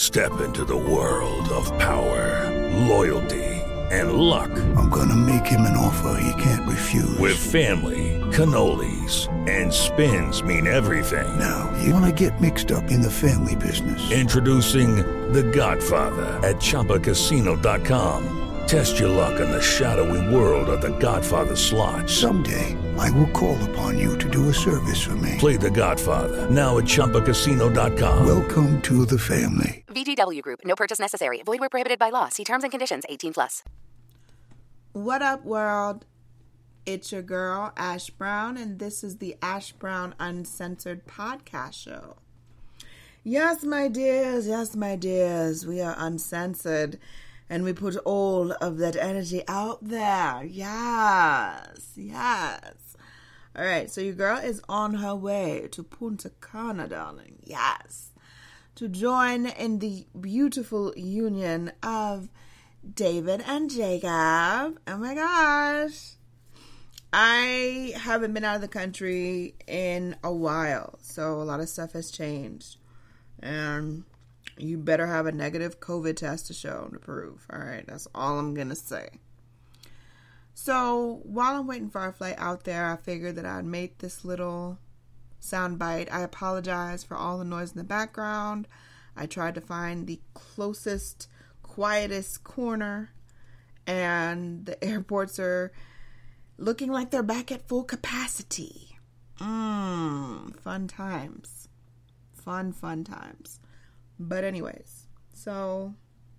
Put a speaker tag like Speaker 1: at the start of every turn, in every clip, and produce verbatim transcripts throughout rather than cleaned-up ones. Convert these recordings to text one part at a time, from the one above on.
Speaker 1: Step into the world of power, loyalty, and luck.
Speaker 2: I'm gonna make him an offer he can't refuse.
Speaker 1: With family, cannolis, and spins mean everything.
Speaker 2: Now, you wanna get mixed up in the family business.
Speaker 1: Introducing The Godfather at Chumba Casino dot com. Test your luck in the shadowy world of The Godfather slot.
Speaker 2: Someday, I will call upon you to do a service for me.
Speaker 1: Play The Godfather, now at Chumba Casino dot com.
Speaker 2: Welcome to the family.
Speaker 3: V G W Group. No purchase necessary. Void where prohibited by law. See terms and conditions. eighteen plus.
Speaker 4: What up, world? It's your girl, Ash Brown, and this is the Ash Brown Uncensored podcast show. Yes, my dears. Yes, my dears. We are uncensored, and we put all of that energy out there. Yes. Yes. All right, so your girl is on her way to Punta Cana, darling. Yes. To join in the beautiful union of David and Jacob. Oh my gosh. I haven't been out of the country in a while, so a lot of stuff has changed. And you better have a negative COVID test to show to prove. All right, that's all I'm going to say. So while I'm waiting for our flight out there, I figured that I'd make this little sound bite. I apologize for all the noise in the background. I tried to find the closest, quietest corner, and the airports are looking like they're back at full capacity. Mmm, fun times. Fun, fun times. But anyways, so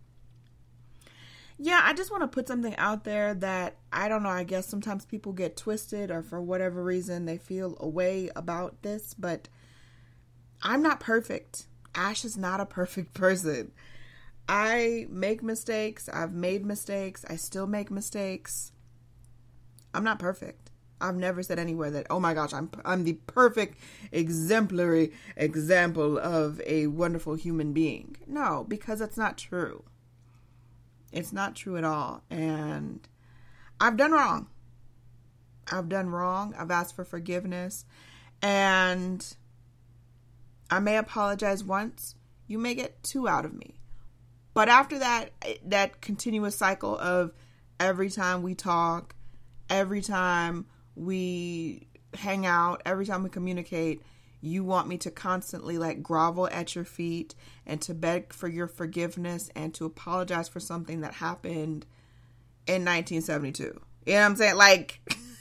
Speaker 4: yeah, I just want to put something out there that, I don't know, I guess sometimes people get twisted or for whatever reason they feel a way about this, but I'm not perfect. Ash is not a perfect person. I make mistakes. I've made mistakes. I still make mistakes. I'm not perfect. I've never said anywhere that, oh my gosh, I'm I'm the perfect, exemplary example of a wonderful human being. No, because that's not true. It's not true at all. And I've done wrong. I've done wrong. I've asked for forgiveness. And I may apologize once. You may get two out of me. But after that, that continuous cycle of every time we talk, every time we hang out, every time we communicate, you want me to constantly like grovel at your feet and to beg for your forgiveness and to apologize for something that happened in nineteen seventy-two. You know what I'm saying? Like,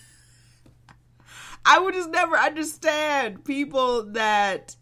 Speaker 4: I would just never understand people that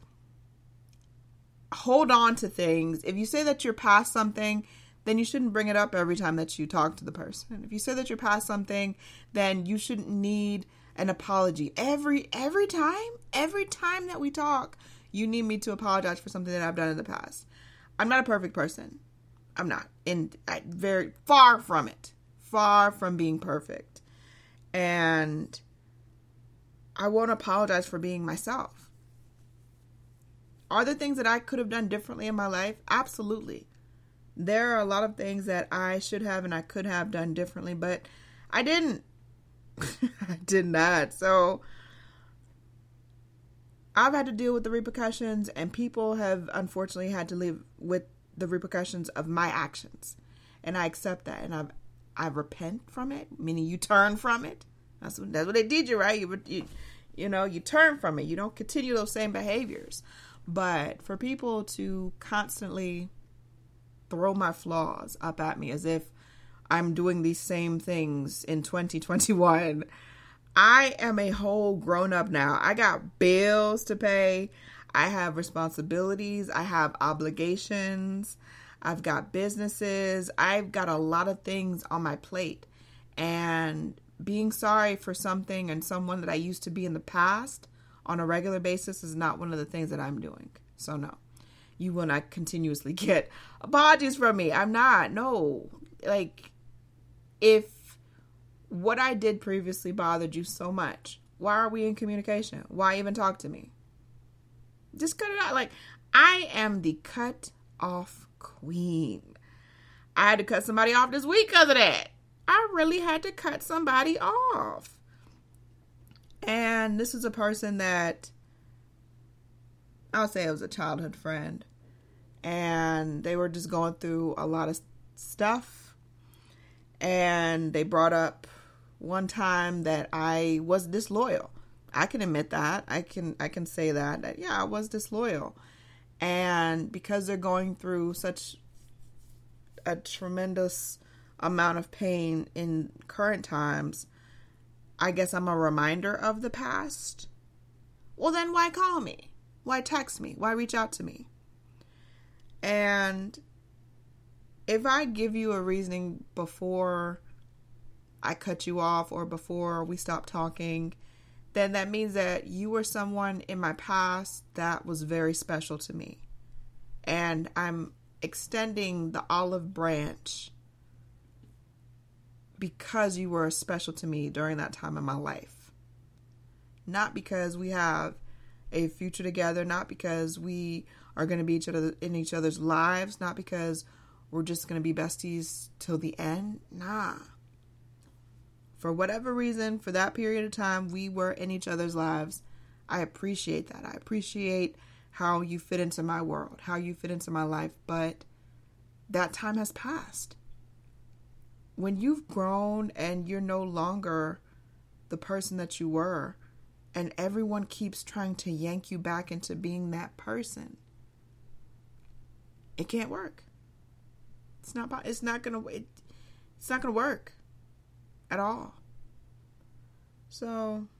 Speaker 4: hold on to things. If you say that you're past something, then you shouldn't bring it up every time that you talk to the person. If you say that you're past something, then you shouldn't need an apology. Every every time, every time that we talk, you need me to apologize for something that I've done in the past. I'm not a perfect person. I'm not. And I, very far from it. Far from being perfect. And I won't apologize for being myself. Are there things that I could have done differently in my life? Absolutely. There are a lot of things that I should have and I could have done differently, but I didn't. I did not. So I've had to deal with the repercussions, and people have unfortunately had to live with the repercussions of my actions. And I accept that, and I've I repent from it, meaning you turn from it. That's what, that's what they did you, right? You, you, you know, you turn from it. You don't continue those same behaviors. But for people to constantly throw my flaws up at me as if I'm doing these same things in twenty twenty-one, I am a whole grown up now. I got bills to pay. I have responsibilities. I have obligations. I've got businesses. I've got a lot of things on my plate. And being sorry for something and someone that I used to be in the past on a regular basis is not one of the things that I'm doing. So no, you will not continuously get apologies from me. I'm not. No, like, if what I did previously bothered you so much, why are we in communication? Why even talk to me? Just cut it out. Like, I am the cut off queen. I had to cut somebody off this week because of that. I really had to cut somebody off. And this is a person that I'll say it was a childhood friend. and they were just going through a lot of stuff. And they brought up one time that I was disloyal. I can admit that. I can I can say that, that yeah, I was disloyal. And because they're going through such a tremendous amount of pain in current times, I guess I'm a reminder of the past. Well, then why call me? Why text me? Why reach out to me? And if I give you a reasoning before I cut you off or before we stop talking, then that means that you were someone in my past that was very special to me. And I'm extending the olive branch because you were special to me during that time in my life. Not because we have a future together, not because we are going to be each other in each other's lives, not because we're just going to be besties till the end. Nah. For whatever reason, for that period of time, we were in each other's lives. I appreciate that. I appreciate how you fit into my world, how you fit into my life, but that time has passed. When you've grown and you're no longer the person that you were, and everyone keeps trying to yank you back into being that person, it can't work. It's not. It's not gonna. It, it's not gonna work at all. So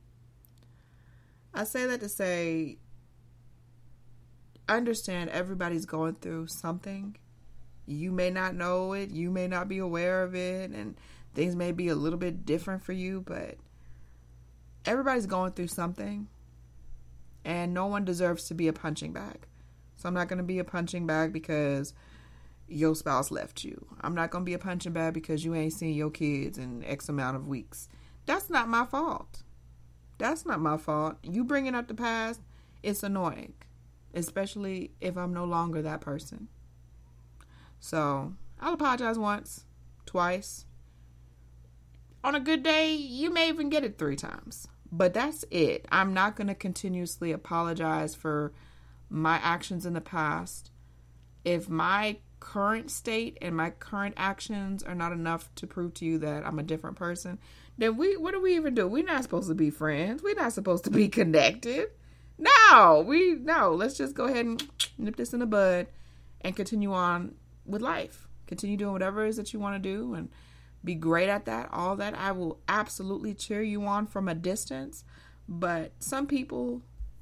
Speaker 4: I say that to say, understand everybody's going through something. You may not know it. You may not be aware of it. And things may be a little bit different for you. But everybody's going through something. And no one deserves to be a punching bag. So I'm not going to be a punching bag because your spouse left you. I'm not going to be a punching bag because you ain't seen your kids in X amount of weeks. That's not my fault. That's not my fault. You bringing up the past, it's annoying. Especially if I'm no longer that person. So, I'll apologize once, twice. On a good day, you may even get it three times. But that's it. I'm not going to continuously apologize for my actions in the past. If my current state and my current actions are not enough to prove to you that I'm a different person, then we what do we even do? We're not supposed to be friends. We're not supposed to be connected. No, we no. Let's just go ahead and nip this in the bud and continue on with life. Continue doing whatever it is that you want to do and be great at that. All that. I will absolutely cheer you on from a distance. But some people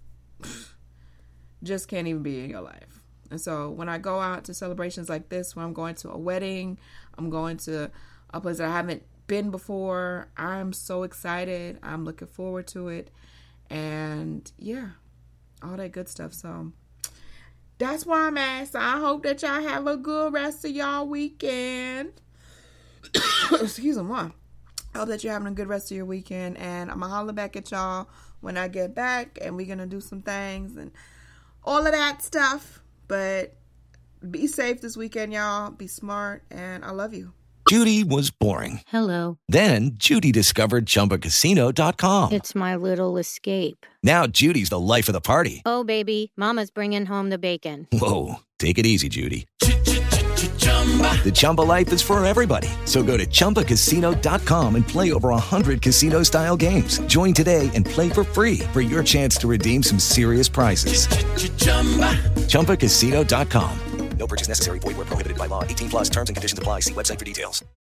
Speaker 4: just can't even be in your life. And so when I go out to celebrations like this, when I'm going to a wedding, I'm going to a place that I haven't been before, I'm so excited. I'm looking forward to it. And yeah, all that good stuff. So that's where I'm at. So I hope that y'all have a good rest of y'all weekend. Excuse me. I hope that you're having a good rest of your weekend. And I'm going to holler back at y'all when I get back. And we're going to do some things and all of that stuff. But be safe this weekend, y'all. Be smart. And I love you.
Speaker 5: Judy was boring.
Speaker 6: Hello.
Speaker 5: Then Judy discovered Chumba Casino dot com.
Speaker 6: It's my little escape.
Speaker 5: Now Judy's the life of the party.
Speaker 6: Oh, baby, mama's bringing home the bacon.
Speaker 5: Whoa, take it easy, Judy. The Chumba life is for everybody. So go to Chumba Casino dot com and play over one hundred casino-style games. Join today and play for free for your chance to redeem some serious prizes. Chumba Casino dot com. No purchase necessary. Void where prohibited by law. eighteen plus terms and conditions apply. See website for details.